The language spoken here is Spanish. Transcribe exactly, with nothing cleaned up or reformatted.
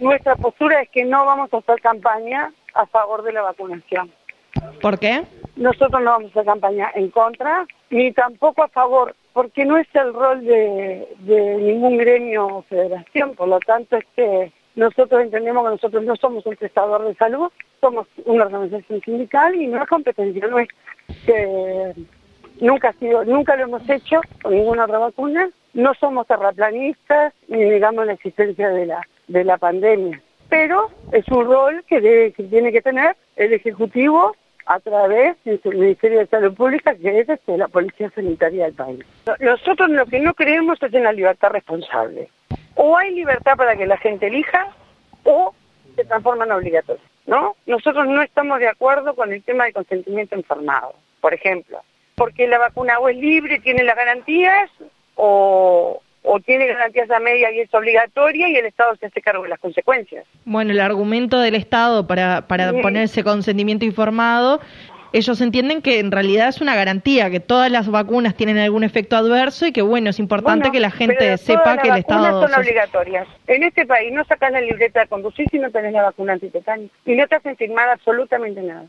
nuestra postura es que no vamos a hacer campaña a favor de la vacunación. ¿Por qué? Nosotros no vamos a hacer campaña en contra, ni tampoco a favor, porque no es el rol de, de ningún gremio o federación, por lo tanto es que nosotros entendemos que nosotros no somos un prestador de salud, somos una organización sindical y no es competencia nuestra, que nunca ha sido, nunca lo hemos hecho con ninguna otra vacuna, no somos terraplanistas ni negamos la existencia de la, de la pandemia, pero es un rol que, debe, que tiene que tener el Ejecutivo a través del Ministerio de Salud Pública, que es este, la Policía Sanitaria del país. Nosotros lo que no creemos es en la libertad responsable. O hay libertad para que la gente elija, o se transforma en obligatorio, ¿no? Nosotros no estamos de acuerdo con el tema del consentimiento informado, por ejemplo, porque la vacuna o es libre, tiene las garantías, o... o tiene garantías a media y es obligatoria y el Estado se hace cargo de las consecuencias. Bueno, el argumento del Estado para, para sí. poner ese consentimiento informado, ellos entienden que en realidad es una garantía, que todas las vacunas tienen algún efecto adverso y que, bueno, es importante bueno, que la gente sepa que el Estado... Las vacunas son obligatorias. En este país no sacas la libreta de conducir si no tenés la vacuna antitetánica y no te hacen firmar absolutamente nada.